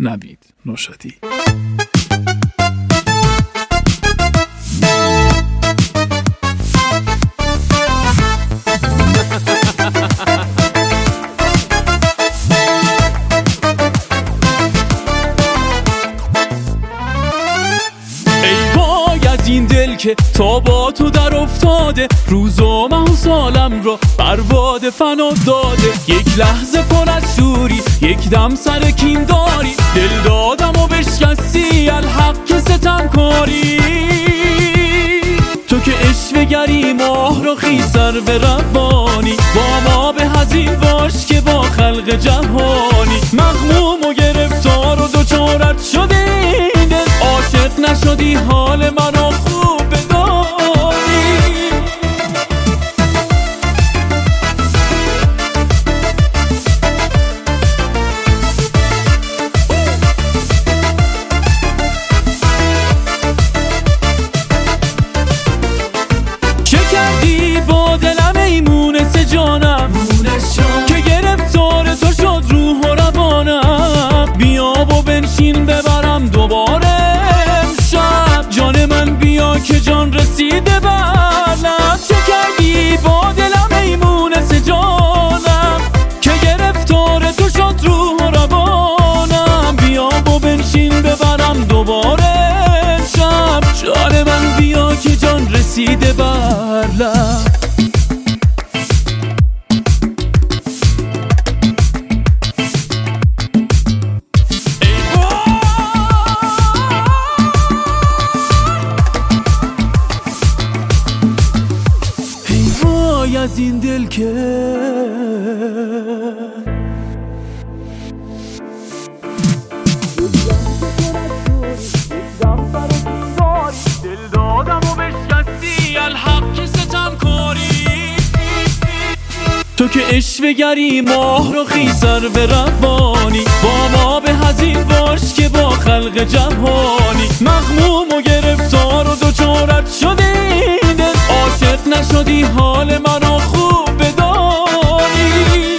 نوید نوشادی. این دل که تا با تو در افتاده، روز و ماه و سالم رو برباد فنا داده. یک لحظه پر از شوری، یک دم سر کین داری، دل دادم و بشکستی الحق که ستم کاری. تو که عشق گری ماه رو خیسر به ربانی، با ما به هزین باش که با خلق جهانی. مغموم و گرفتار و دوچارت شده این دل، عاشق نشدی حال منو خوب بدانی. چه کردی با دلم ای مونس جانم، که گرفتار تو شد روح و روانم. بیا و بنشین ببرم دوباره امشب، جان من بیا که جان رسیده برم. چه کردی با دلم ای مونس جانم، که گرفتار تو شد روح و روانم. بیا و بنشین ببرم دوباره امشب، جان من بیا که جان رسیده برم. از این دل که دل دادم و بشکستی الحق که ستم کاری. تو که عشق گری ماه رو خیسر به ربانی، با ما به هزین باش که با خلق جهانی. مغموم و گرفتار و دوچارت شده این دل، عاشق نشدی حال منو خوب بدانی.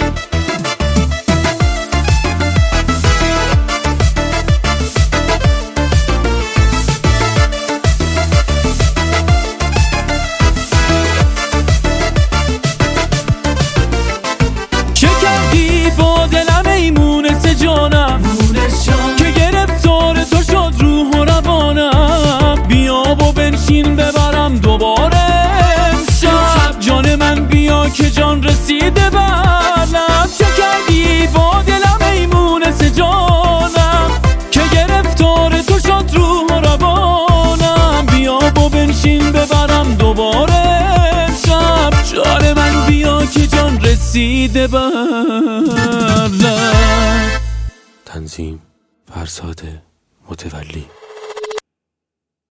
چه کردی با دلم ای مونس جانم، که گرفتار تو شد روح و روانم. بیا و بنشین ببرم دوباره امشب، جان من بیا که جان رسیده برم. چه کردی با دلم ای مونس جانم، که گرفتار تو شد روح و روانم. بیا و بنشین ببرم دوباره امشب، جان من بیا که جان رسیده برم. تنظیم فرزاد متولی.